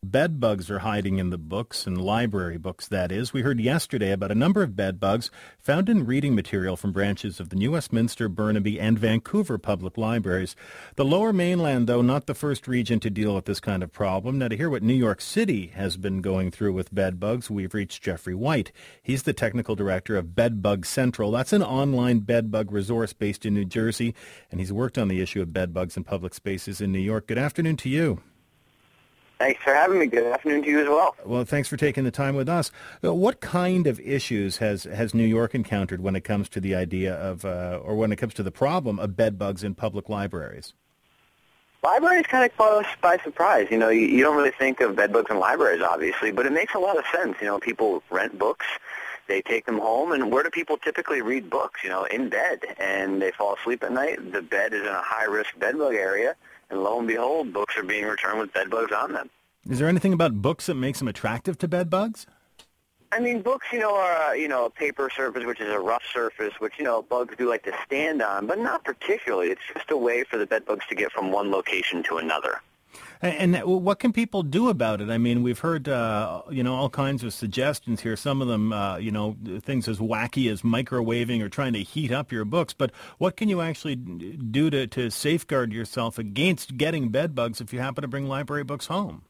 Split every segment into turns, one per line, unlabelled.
bed bugs are hiding in the books, and library books, that is. We heard yesterday about a number of bed bugs found in reading material from branches of the New Westminster, Burnaby, and Vancouver public libraries. The Lower Mainland, though, not the first region to deal with this kind of problem. Now, to hear what New York City has been going through with bed bugs, we've reached Jeffrey White. He's the technical director of Bedbug Central. That's an online bed bug resource based in New Jersey, and he's worked on the issue of bed bugs in public spaces in New York. Good afternoon to you.
Thanks for having me. Good afternoon to you as well.
Well, thanks for taking the time with us. What kind of issues has New York encountered when it comes to the idea of, or when it comes to the problem of bed bugs in public libraries?
Libraries kind of caught us by surprise. You know, you don't really think of bed bugs in libraries, obviously, but it makes a lot of sense. You know, people rent books, they take them home, and where do people typically read books? You know, in bed, and they fall asleep at night. The bed is in a high-risk bed bug area, and lo and behold, books are being returned with bed bugs on them.
Is there anything about books that makes them attractive to bed bugs?
I mean, books, are, a paper surface, which is a rough surface, which, bugs do like to stand on, but not particularly. It's just a way for the bed bugs to get from one location to another.
And what can people do about it? I mean, we've heard, all kinds of suggestions here. Some of them, things as wacky as microwaving or trying to heat up your books. But what can you actually do to safeguard yourself against getting bed bugs if you happen to bring library books home?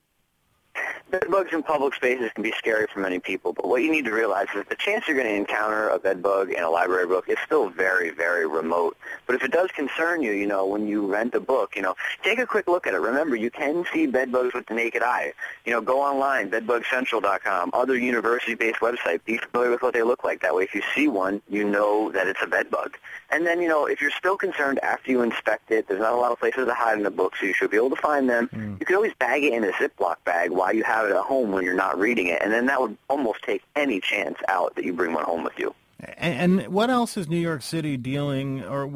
Bed bugs in public spaces can be scary for many people, but what you need to realize is the chance you're going to encounter a bed bug in a library book is still very, very remote. But if it does concern you, when you rent a book, take a quick look at it. Remember, you can see bed bugs with the naked eye. Go online, bedbugcentral.com, other university-based websites. Be familiar with what they look like. That way, if you see one, you know that it's a bed bug. And then, if you're still concerned after you inspect it, there's not a lot of places to hide in the book, so you should be able to find them. You can always bag it in a Ziploc bag while you have it at home when you're not reading it, and then that would almost take any chance out that you bring one home with you.
And what else is New York City doing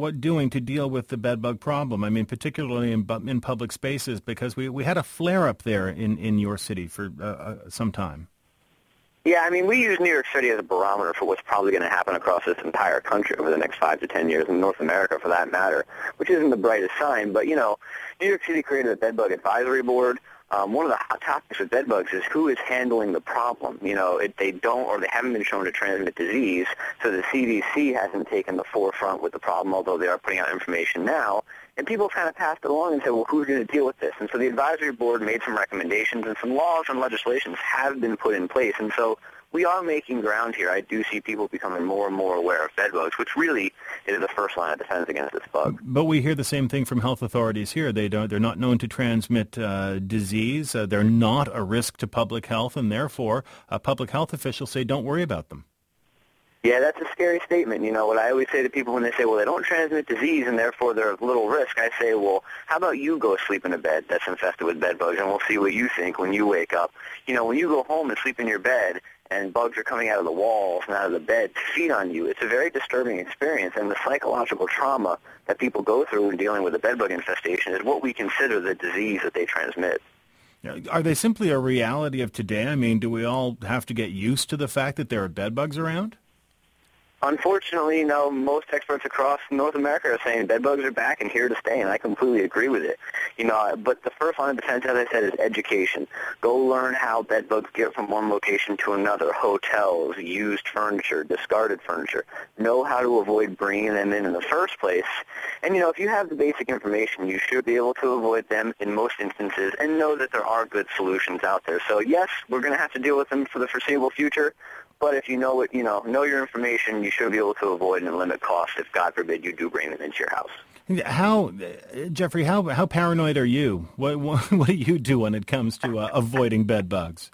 to deal with the bed bug problem? I mean, particularly in public spaces, because we had a flare-up there in your city for some time.
Yeah, I mean, we use New York City as a barometer for what's probably going to happen across this entire country over the next 5 to 10 years, in North America for that matter, which isn't the brightest sign. But, New York City created a bed bug advisory board. One of the hot topics with bed bugs is who is handling the problem. They haven't been shown to transmit disease, so the CDC hasn't taken the forefront with the problem, although they are putting out information now. And people kind of passed it along and said, well, who's going to deal with this? And so the advisory board made some recommendations, and some laws and legislations have been put in place. And so we are making ground here. I do see people becoming more and more aware of bed bugs, which really is the first line of defense against this bug.
But we hear the same thing from health authorities here. They're not known to transmit disease. They're not a risk to public health, and therefore public health officials say don't worry about them.
Yeah, that's a scary statement. What I always say to people when they say, well, they don't transmit disease and therefore they're of little risk, I say, well, how about you go sleep in a bed that's infested with bed bugs, and we'll see what you think when you wake up. When you go home and sleep in your bed and bugs are coming out of the walls and out of the bed to feed on you, it's a very disturbing experience, and the psychological trauma that people go through when dealing with a bed bug infestation is what we consider the disease that they transmit.
Are they simply a reality of today? I mean, do we all have to get used to the fact that there are bed bugs around?
Unfortunately, most experts across North America are saying bed bugs are back and here to stay, and I completely agree with it. But the first line of defense, as I said, is education. Go learn how bed bugs get from one location to another, hotels, used furniture, discarded furniture. Know how to avoid bringing them in the first place. And, if you have the basic information, you should be able to avoid them in most instances and know that there are good solutions out there. So, yes, we're going to have to deal with them for the foreseeable future. But if you know it, know your information, you should be able to avoid and limit costs if, God forbid, you do bring them into your house.
Jeffrey, how paranoid are you? What do you do when it comes to avoiding bed bugs?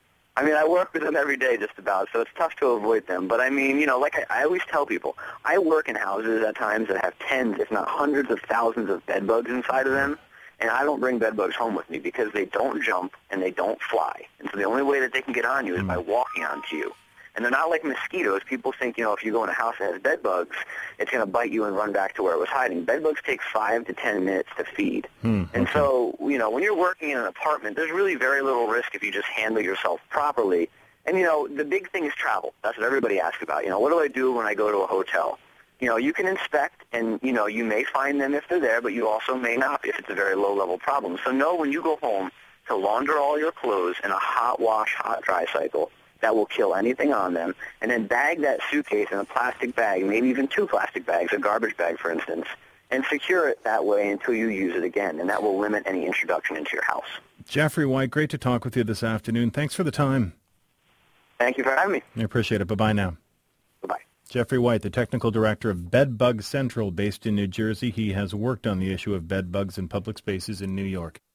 I mean, I work with them every day just about, so it's tough to avoid them. But I mean, like I always tell people, I work in houses at times that have tens, if not hundreds of thousands of bed bugs inside of them. And I don't bring bed bugs home with me because they don't jump and they don't fly. And so the only way that they can get on you is by walking onto you. And they're not like mosquitoes. People think, if you go in a house that has bed bugs, it's going to bite you and run back to where it was hiding. Bed bugs take 5 to 10 minutes to feed. And so, when you're working in an apartment, there's really very little risk if you just handle yourself properly. And, the big thing is travel. That's what everybody asks about. What do I do when I go to a hotel? You can inspect, and, you may find them if they're there, but you also may not if it's a very low-level problem. So know when you go home, to launder all your clothes in a hot wash, hot dry cycle that will kill anything on them, and then bag that suitcase in a plastic bag, maybe even 2 plastic bags, a garbage bag, for instance, and secure it that way until you use it again, and that will limit any introduction into your house.
Jeffrey White, great to talk with you this afternoon. Thanks for the time.
Thank you for having me.
I appreciate it. Bye-bye now.
Bye-bye.
Jeffrey White, the technical director of Bedbug Central, based in New Jersey. He has worked on the issue of bed bugs in public spaces in New York.